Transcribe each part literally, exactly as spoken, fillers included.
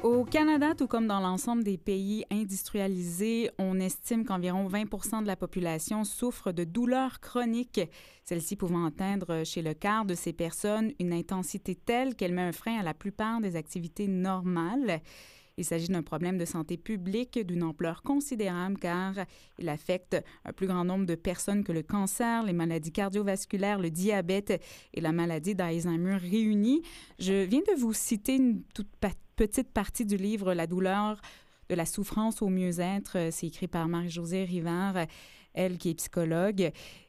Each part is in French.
Au Canada, tout comme dans l'ensemble des pays industrialisés, on estime qu'environ vingt pour cent de la population souffre de douleurs chroniques, celles-ci pouvant atteindre chez le quart de ces personnes une intensité telle qu'elle met un frein à la plupart des activités normales. Il s'agit d'un problème de santé publique d'une ampleur considérable car il affecte un plus grand nombre de personnes que le cancer, les maladies cardiovasculaires, le diabète et la maladie d'Alzheimer réunis. Je viens de vous citer une toute pa- petite partie du livre « La douleur de la souffrance au mieux-être ». C'est écrit par Marie-Josée Rivard, elle qui est psychologue.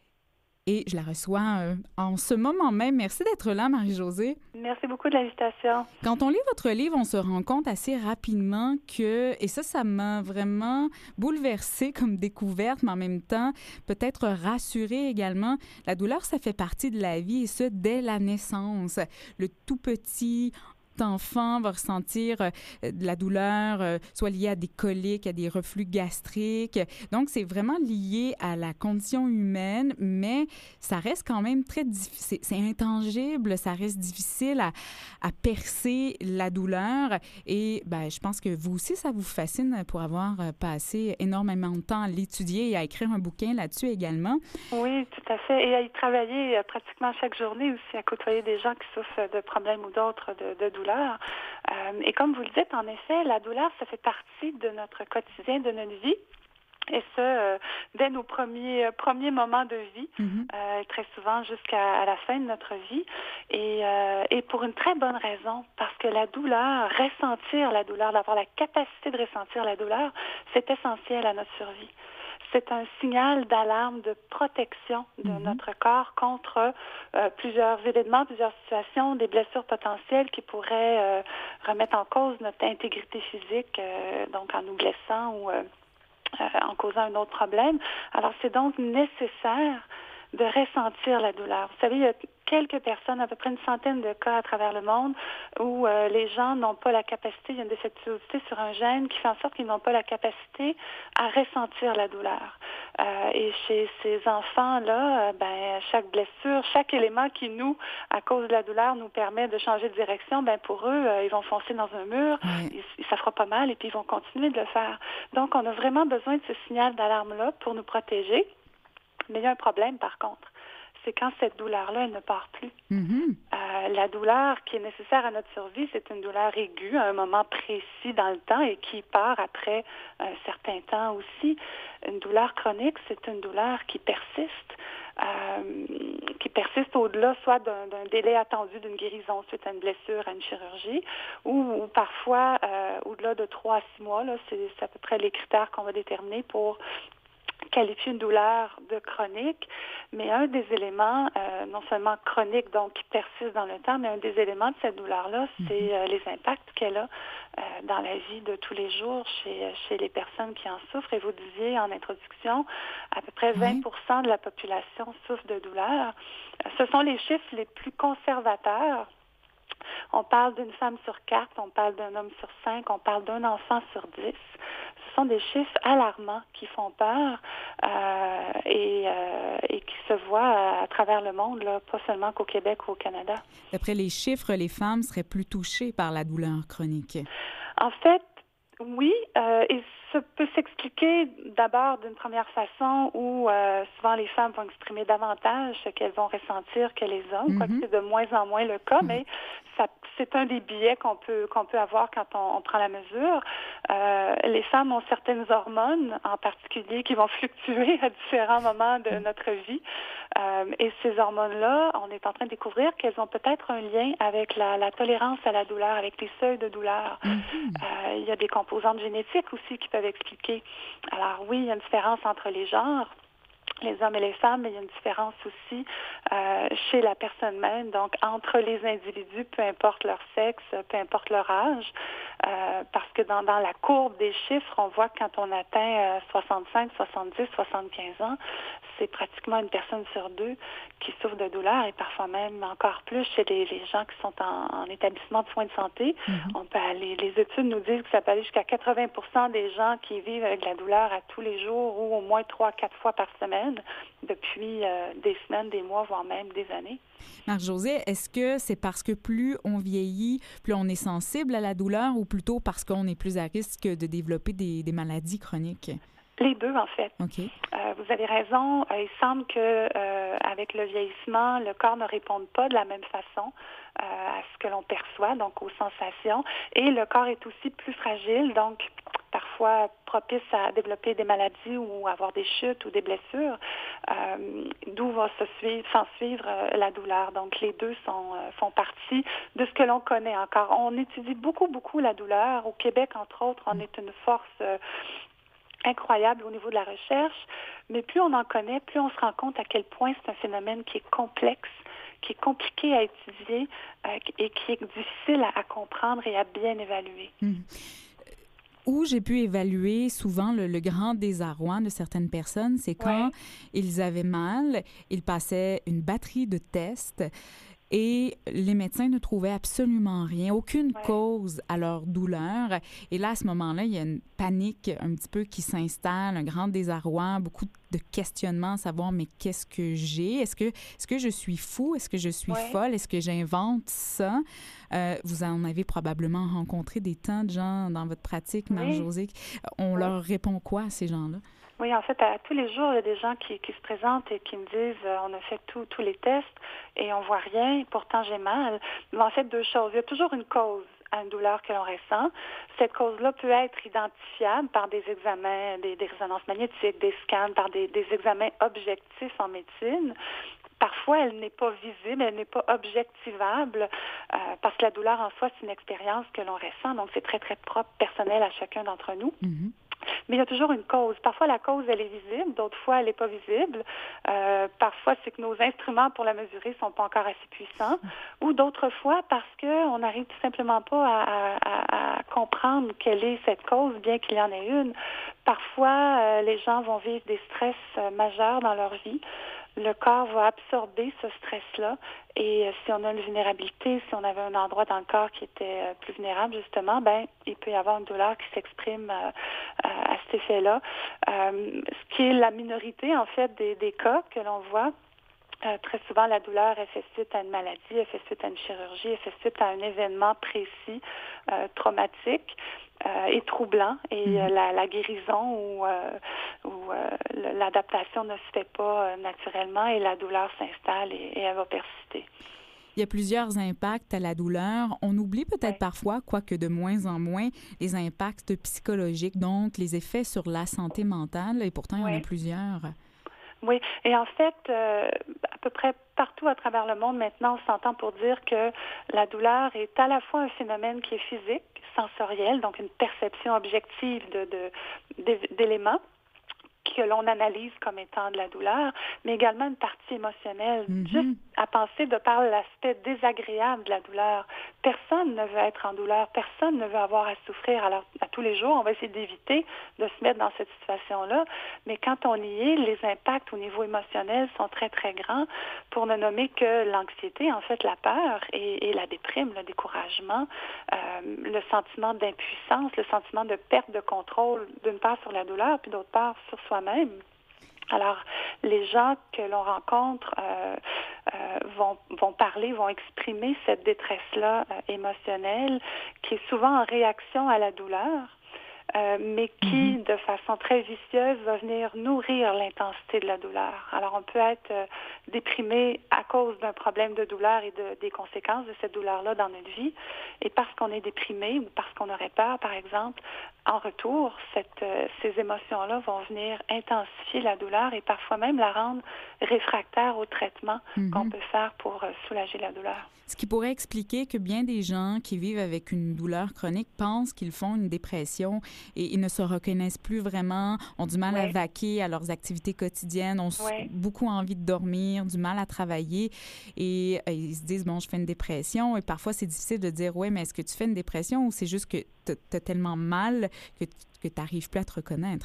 Et je la reçois euh, en ce moment même. Merci d'être là, Marie-Josée. Merci beaucoup de l'invitation. Quand on lit votre livre, on se rend compte assez rapidement que, et ça, ça m'a vraiment bouleversée comme découverte, mais en même temps, peut-être rassurée également. La douleur, ça fait partie de la vie, et ce, dès la naissance. Le tout petit enfant va ressentir euh, de la douleur, euh, soit liée à des coliques, à des reflux gastriques. Donc, c'est vraiment lié à la condition humaine, mais ça reste quand même très difficile. C'est intangible, ça reste difficile à, à percer la douleur. Et ben, je pense que vous aussi, ça vous fascine pour avoir passé énormément de temps à l'étudier et à écrire un bouquin là-dessus également. Oui, tout à fait. Et à y travailler pratiquement chaque journée aussi, à côtoyer des gens qui souffrent de problèmes ou d'autres de, de douleurs. Euh, et comme vous le dites, en effet, la douleur, ça fait partie de notre quotidien, de notre vie. Et ce, euh, dès nos premiers, euh, premiers moments de vie, mm-hmm. euh, très souvent jusqu'à à la fin de notre vie. Et, euh, et pour une très bonne raison, parce que la douleur, ressentir la douleur, d'avoir la capacité de ressentir la douleur, c'est essentiel à notre survie. C'est un signal d'alarme, de protection de mm-hmm. notre corps contre euh, plusieurs événements, plusieurs situations, des blessures potentielles qui pourraient euh, remettre en cause notre intégrité physique, euh, donc en nous blessant ou euh, euh, en causant un autre problème. Alors, c'est donc nécessaire de ressentir la douleur. Vous savez, il y a quelques personnes, à peu près une centaine de cas à travers le monde, où euh, les gens n'ont pas la capacité, il y a une défectuosité sur un gène qui fait en sorte qu'ils n'ont pas la capacité à ressentir la douleur. Euh, et chez ces enfants-là, euh, ben, chaque blessure, chaque élément qui nous, à cause de la douleur, nous permet de changer de direction, ben, pour eux, euh, ils vont foncer dans un mur, oui. ils, ça fera pas mal et puis ils vont continuer de le faire. Donc, on a vraiment besoin de ce signal d'alarme-là pour nous protéger. Mais il y a un problème, par contre. C'est quand cette douleur-là, elle ne part plus. Mm-hmm. Euh, la douleur qui est nécessaire à notre survie, c'est une douleur aiguë à un moment précis dans le temps et qui part après un certain temps aussi. Une douleur chronique, c'est une douleur qui persiste, euh, qui persiste au-delà soit d'un, d'un délai attendu d'une guérison suite à une blessure, à une chirurgie, ou, ou parfois euh, au-delà de trois à six mois. Là, c'est, c'est à peu près les critères qu'on va déterminer pour qualifie une douleur de chronique, mais un des éléments, euh, non seulement chronique, donc qui persiste dans le temps, mais un des éléments de cette douleur-là, c'est euh, les impacts qu'elle a euh, dans la vie de tous les jours chez, chez les personnes qui en souffrent. Et vous disiez en introduction, à peu près vingt pour cent de la population souffre de douleur. Ce sont les chiffres les plus conservateurs. On parle d'une femme sur quatre, on parle d'un homme sur cinq, on parle d'un enfant sur dix. Ce sont des chiffres alarmants qui font peur euh, et, euh, et qui se voient à, à travers le monde, là, pas seulement qu'au Québec ou au Canada. D'après les chiffres, les femmes seraient plus touchées par la douleur chronique. En fait, oui, euh, et ça peut s'expliquer d'abord d'une première façon où euh, souvent les femmes vont exprimer davantage ce qu'elles vont ressentir que les hommes, mm-hmm. quoique c'est de moins en moins le cas, mm-hmm. mais ça, c'est un des biais qu'on peut qu'on peut avoir quand on, on prend la mesure. Euh, les femmes ont certaines hormones, en particulier, qui vont fluctuer à différents moments de notre vie. Euh, et ces hormones-là, on est en train de découvrir qu'elles ont peut-être un lien avec la, la tolérance à la douleur, avec les seuils de douleur. Mm-hmm. Euh, il y a des composantes génétiques aussi qui peuvent expliquer. Alors oui, il y a une différence entre les genres, les hommes et les femmes, mais il y a une différence aussi euh, chez la personne même, donc entre les individus, peu importe leur sexe, peu importe leur âge, euh, parce que dans, dans la courbe des chiffres, on voit que quand on atteint euh, soixante-cinq, soixante-dix, soixante-quinze ans, c'est pratiquement une personne sur deux qui souffre de douleur et parfois même encore plus chez les, les gens qui sont en, en établissement de soins de santé. Mm-hmm. On peut aller, les études nous disent que ça peut aller jusqu'à quatre-vingts pour cent des gens qui vivent avec de la douleur à tous les jours ou au moins trois, quatre fois par semaine depuis euh, des semaines, des mois, voire même des années. Marc-Josée, est-ce que c'est parce que plus on vieillit, plus on est sensible à la douleur ou plutôt parce qu'on est plus à risque de développer des, des maladies chroniques? Les deux, en fait. Okay. Euh, vous avez raison. Euh, il semble que euh, avec le vieillissement, le corps ne réponde pas de la même façon euh, à ce que l'on perçoit, donc aux sensations. Et le corps est aussi plus fragile, donc parfois propice à développer des maladies ou avoir des chutes ou des blessures, euh, d'où va se suivre, s'en suivre euh, la douleur. Donc, les deux sont, euh, font partie de ce que l'on connaît encore. On étudie beaucoup, beaucoup la douleur. Au Québec, entre autres, on est une force euh, incroyable au niveau de la recherche, mais plus on en connaît, plus on se rend compte à quel point c'est un phénomène qui est complexe, qui est compliqué à étudier euh, et qui est difficile à, à comprendre et à bien évaluer. Mmh. Où j'ai pu évaluer souvent le, le grand désarroi de certaines personnes, c'est quand ouais. ils avaient mal, ils passaient une batterie de tests et les médecins ne trouvaient absolument rien, aucune ouais. cause à leur douleur. Et là, à ce moment-là, il y a une panique un petit peu qui s'installe, un grand désarroi, beaucoup de questionnements, savoir mais qu'est-ce que j'ai? Est-ce que, est-ce que je suis fou? Est-ce que je suis ouais. folle? Est-ce que j'invente ça? Euh, vous en avez probablement rencontré des tas de gens dans votre pratique, Marc-Josée. Oui. On oui. leur répond quoi à ces gens-là? Oui, en fait, à, à tous les jours, il y a des gens qui, qui se présentent et qui me disent euh, on a fait tout, tous les tests et on voit rien, pourtant j'ai mal. Mais en fait, deux choses. Il y a toujours une cause à une douleur que l'on ressent. Cette cause-là peut être identifiable par des examens, des, des résonances magnétiques, des scans, par des, des examens objectifs en médecine. Parfois, elle n'est pas visible, elle n'est pas objectivable euh, parce que la douleur en soi, c'est une expérience que l'on ressent. Donc, c'est très, très propre, personnel à chacun d'entre nous. Mm-hmm. Mais il y a toujours une cause. Parfois, la cause, elle est visible. D'autres fois, elle n'est pas visible. Euh, parfois, c'est que nos instruments pour la mesurer ne sont pas encore assez puissants. Ou d'autres fois, parce qu'on n'arrive tout simplement pas à, à, à comprendre quelle est cette cause, bien qu'il y en ait une. Parfois, euh, les gens vont vivre des stress euh, majeurs dans leur vie. Le corps va absorber ce stress-là et euh, si on a une vulnérabilité, si on avait un endroit dans le corps qui était euh, plus vulnérable, justement, ben il peut y avoir une douleur qui s'exprime euh, à cet effet-là. Euh, ce qui est la minorité, en fait, des, des cas que l'on voit. Euh, très souvent, la douleur, elle fait suite à une maladie, elle fait suite à une chirurgie, elle fait suite à un événement précis, euh, traumatique. Euh, et troublant et mmh. euh, la, la guérison ou, euh, ou euh, l'adaptation ne se fait pas euh, naturellement et la douleur s'installe et, et elle va persister. Il y a plusieurs impacts à la douleur. On oublie peut-être ouais. parfois, quoique de moins en moins, les impacts psychologiques, donc les effets sur la santé mentale et pourtant il ouais. y en a plusieurs. Oui, et en fait, euh, à peu près partout à travers le monde, maintenant, on s'entend pour dire que la douleur est à la fois un phénomène qui est physique, sensoriel, donc une perception objective de, de, d'éléments que l'on analyse comme étant de la douleur, mais également une partie émotionnelle. Mm-hmm. Juste à penser de par l'aspect désagréable de la douleur. Personne ne veut être en douleur, personne ne veut avoir à souffrir. Alors, à tous les jours, on va essayer d'éviter de se mettre dans cette situation-là, mais quand on y est, les impacts au niveau émotionnel sont très, très grands, pour ne nommer que l'anxiété, en fait, la peur et, et la déprime, le découragement, euh, le sentiment d'impuissance, le sentiment de perte de contrôle, d'une part sur la douleur, puis d'autre part sur soi-même. Alors, les gens que l'on rencontre euh, euh, vont, vont parler, vont exprimer cette détresse-là euh, émotionnelle qui est souvent en réaction à la douleur, euh, mais qui, mm-hmm. de façon très vicieuse, va venir nourrir l'intensité de la douleur. Alors, on peut être euh, déprimé à cause d'un problème de douleur et de, des conséquences de cette douleur-là dans notre vie, et parce qu'on est déprimé ou parce qu'on aurait peur, par exemple, en retour, cette, euh, ces émotions-là vont venir intensifier la douleur et parfois même la rendre réfractaire au traitement mm-hmm. qu'on peut faire pour euh, soulager la douleur. Ce qui pourrait expliquer que bien des gens qui vivent avec une douleur chronique pensent qu'ils font une dépression et ils ne se reconnaissent plus vraiment, ont du mal ouais. à vaquer à leurs activités quotidiennes, ont ouais. beaucoup envie de dormir, du mal à travailler et, et ils se disent, bon, je fais une dépression. Et parfois, c'est difficile de dire, ouais, mais est-ce que tu fais une dépression ou c'est juste que tu as tellement mal que, que tu n'arrives plus à te reconnaître?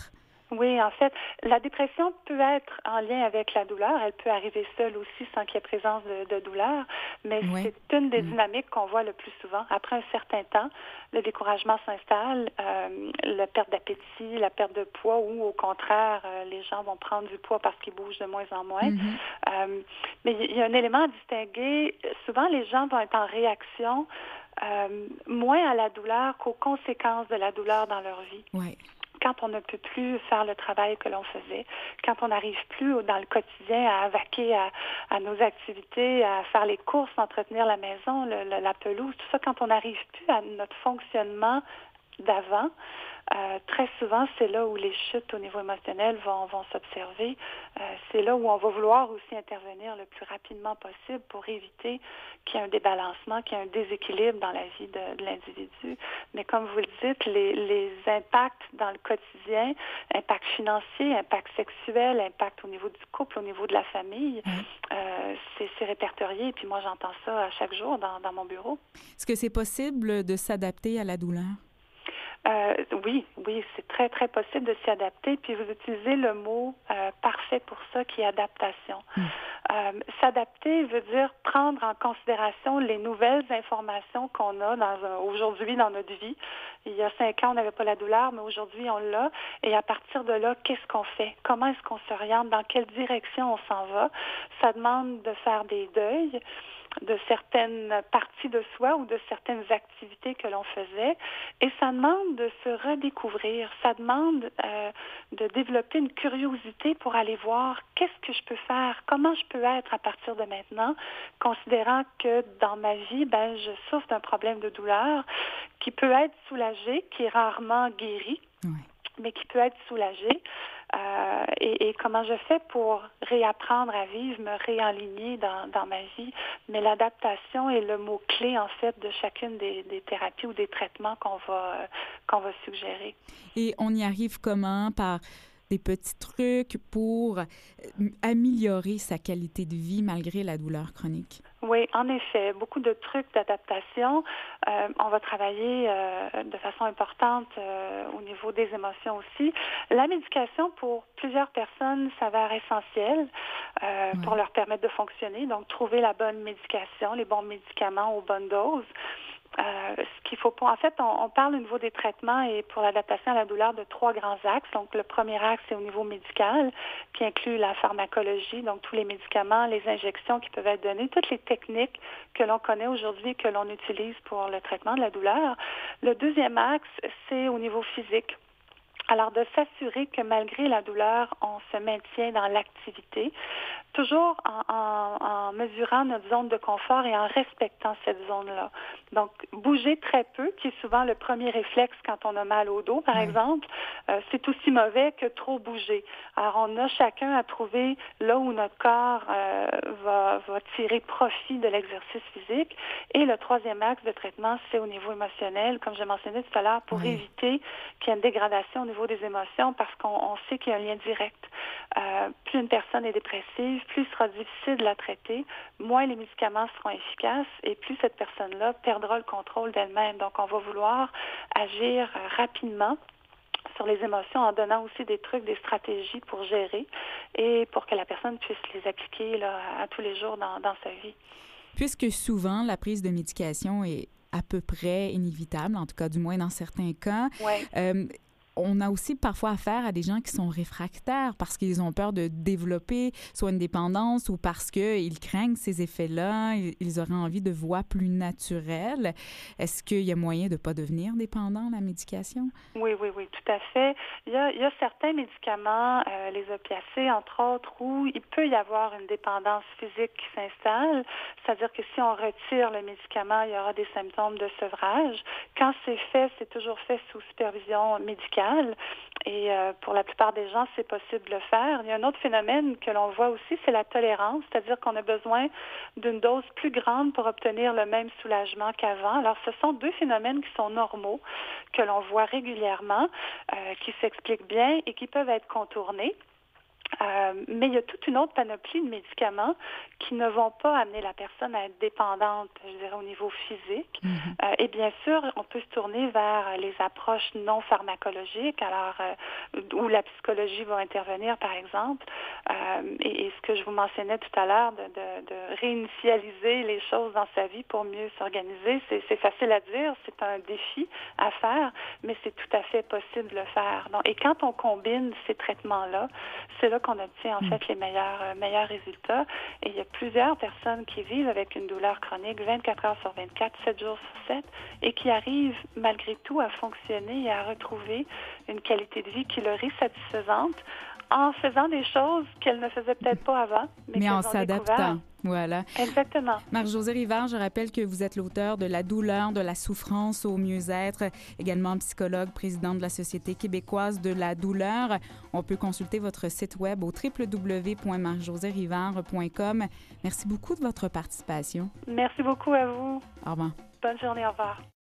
Oui, en fait, la dépression peut être en lien avec la douleur. Elle peut arriver seule aussi sans qu'il y ait présence de, de douleur, mais Oui. c'est une des Mm. dynamiques qu'on voit le plus souvent. Après un certain temps, le découragement s'installe, euh, la perte d'appétit, la perte de poids ou au contraire, euh, les gens vont prendre du poids parce qu'ils bougent de moins en moins. Mhm. Euh, mais il y a un élément à distinguer. Souvent, les gens vont être en réaction euh, moins à la douleur qu'aux conséquences de la douleur dans leur vie. Oui. Quand on ne peut plus faire le travail que l'on faisait, quand on n'arrive plus dans le quotidien à vaquer à, à nos activités, à faire les courses, entretenir la maison, le, le, la pelouse, tout ça, quand on n'arrive plus à notre fonctionnement d'avant, euh, très souvent, c'est là où les chutes au niveau émotionnel vont, vont s'observer. Euh, c'est là où on va vouloir aussi intervenir le plus rapidement possible pour éviter qu'il y ait un débalancement, qu'il y ait un déséquilibre dans la vie de, de l'individu. Mais comme vous le dites, les, les impacts dans le quotidien, impact financier, impact sexuel, impact au niveau du couple, au niveau de la famille, Oui. euh, c'est, c'est répertorié. Et puis moi, j'entends ça à chaque jour dans, dans mon bureau. Est-ce que c'est possible de s'adapter à la douleur? Euh, oui, oui, c'est très, très possible de s'y adapter. Puis vous utilisez le mot euh, parfait pour ça, qui est adaptation. Mm. Euh, s'adapter veut dire prendre en considération les nouvelles informations qu'on a dans, euh, aujourd'hui dans notre vie. Il y a cinq ans, on n'avait pas la douleur, mais aujourd'hui, on l'a. Et à partir de là, qu'est-ce qu'on fait? Comment est-ce qu'on s'oriente? Dans quelle direction on s'en va? Ça demande de faire des deuils de certaines parties de soi ou de certaines activités que l'on faisait. Et ça demande de se redécouvrir. Ça demande euh, de développer une curiosité pour aller voir qu'est-ce que je peux faire, comment je peux être à partir de maintenant, considérant que dans ma vie, ben, je souffre d'un problème de douleur qui peut être soulagé, qui est rarement guéri, Oui. mais qui peut être soulagé. Euh, et, et comment je fais pour réapprendre à vivre, me réaligner dans, dans ma vie. Mais l'adaptation est le mot-clé, en fait, de chacune des, des thérapies ou des traitements qu'on va, euh, qu'on va suggérer. Et on y arrive comment? Par des petits trucs pour améliorer sa qualité de vie malgré la douleur chronique? Oui, en effet, beaucoup de trucs d'adaptation. Euh, on va travailler euh, de façon importante euh, au niveau des émotions aussi. La médication, pour plusieurs personnes, s'avère essentielle euh, Ouais. pour leur permettre de fonctionner. Donc, trouver la bonne médication, les bons médicaments aux bonnes doses. Euh, ce qu'il faut pas. En fait, on, on parle au niveau des traitements et pour l'adaptation à la douleur de trois grands axes. Donc, le premier axe, c'est au niveau médical, qui inclut la pharmacologie, donc tous les médicaments, les injections qui peuvent être données, toutes les techniques que l'on connaît aujourd'hui et que l'on utilise pour le traitement de la douleur. Le deuxième axe, c'est au niveau physique. Alors, de s'assurer que malgré la douleur, on se maintient dans l'activité, toujours en, en, en mesurant notre zone de confort et en respectant cette zone-là. Donc, bouger très peu, qui est souvent le premier réflexe quand on a mal au dos, par Oui. exemple, euh, c'est aussi mauvais que trop bouger. Alors, on a chacun à trouver là où notre corps euh, va, va tirer profit de l'exercice physique. Et le troisième axe de traitement, c'est au niveau émotionnel, comme je mentionnais tout à l'heure, pour Oui. éviter qu'il y ait une dégradation au niveau des émotions, parce qu'on on sait qu'il y a un lien direct. Euh, plus une personne est dépressive, plus il sera difficile de la traiter, moins les médicaments seront efficaces et plus cette personne-là perdra le contrôle d'elle-même. Donc, on va vouloir agir euh, rapidement sur les émotions en donnant aussi des trucs, des stratégies pour gérer et pour que la personne puisse les appliquer là, à, à tous les jours dans, dans sa vie. Puisque souvent, la prise de médication est à peu près inévitable, en tout cas du moins dans certains cas, Ouais. euh, on a aussi parfois affaire à des gens qui sont réfractaires parce qu'ils ont peur de développer soit une dépendance ou parce qu'ils craignent ces effets-là, ils auraient envie de voies plus naturelles. Est-ce qu'il y a moyen de ne pas devenir dépendant à la médication? Oui, oui, oui, tout à fait. Il y a, il y a certains médicaments, euh, les opiacés, entre autres, où il peut y avoir une dépendance physique qui s'installe. C'est-à-dire que si on retire le médicament, il y aura des symptômes de sevrage. Quand c'est fait, c'est toujours fait sous supervision médicale. Et euh, pour la plupart des gens, c'est possible de le faire. Il y a un autre phénomène que l'on voit aussi, c'est la tolérance, c'est-à-dire qu'on a besoin d'une dose plus grande pour obtenir le même soulagement qu'avant. Alors, ce sont deux phénomènes qui sont normaux, que l'on voit régulièrement, euh, qui s'expliquent bien et qui peuvent être contournés. Euh, mais il y a toute une autre panoplie de médicaments qui ne vont pas amener la personne à être dépendante, je dirais, au niveau physique. Mm-hmm. Euh, et bien sûr, on peut se tourner vers les approches non pharmacologiques, alors euh, où la psychologie va intervenir, par exemple. Euh, et, et ce que je vous mentionnais tout à l'heure, de, de, de réinitialiser les choses dans sa vie pour mieux s'organiser, c'est, c'est facile à dire, c'est un défi à faire, mais c'est tout à fait possible de le faire. Donc, et quand on combine ces traitements-là, c'est là qu'on obtient en fait les meilleurs, euh, meilleurs résultats. Et il y a plusieurs personnes qui vivent avec une douleur chronique vingt-quatre heures sur vingt-quatre, sept jours sur sept, et qui arrivent malgré tout à fonctionner et à retrouver une qualité de vie qui leur est satisfaisante en faisant des choses qu'elles ne faisaient peut-être pas avant, mais, mais en s'adaptant. Voilà. Exactement. Marie-Josée Rivard, je rappelle que vous êtes l'auteure de La douleur, de la souffrance au mieux-être, également psychologue, présidente de la Société québécoise de la douleur. On peut consulter votre site web au w w w point marie josée rivard point com. Merci beaucoup de votre participation. Merci beaucoup à vous. Au revoir. Bonne journée, au revoir.